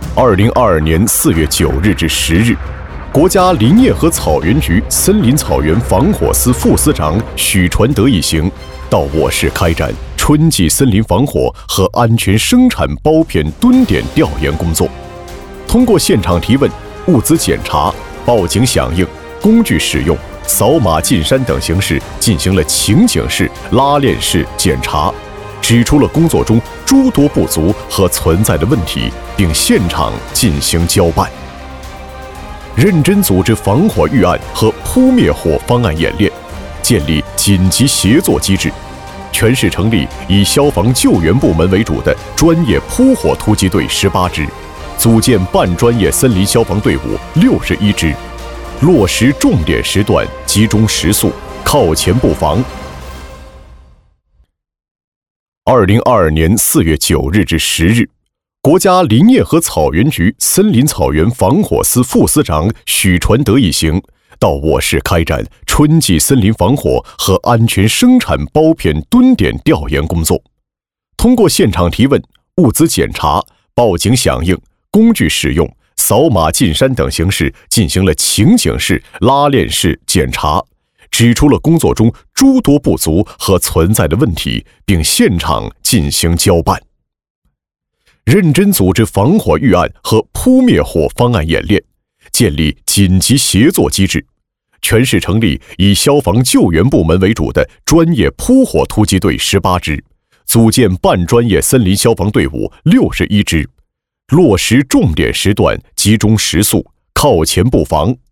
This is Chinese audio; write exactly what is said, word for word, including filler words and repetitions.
二零二二年四月九日至十日，国家林业和草原局森林草原防火司副司长许传德一行到我市开展春季森林防火和安全生产包片蹲点调研工作。通过现场提问、物资检查、报警响应、工具使用、扫码进山等形式进行了情景式、拉链式检查，指出了工作中诸多不足和存在的问题，并现场进行交办。认真组织防火预案和扑灭火方案演练，建立紧急协作机制，全市成立以消防救援部门为主的专业扑火突击队十八支，组建半专业森林消防队伍六十一支，落实重点时段集中食宿，靠前布防。二零二二年四月九日至十日，国家林业和草原局森林草原防火司副司长许传德一行到我市开展春季森林防火和安全生产包片蹲点调研工作。通过现场提问、物资检查、报警响应、工具使用、扫码进山等形式进行了情景式、拉链式检查，指出了工作中诸多不足和存在的问题，并现场进行交办。认真组织防火预案和扑灭火方案演练，建立紧急协作机制，全市成立以消防救援部门为主的专业扑火突击队十八支，组建半专业森林消防队伍六十一支，落实重点时段集中食宿，靠前布防。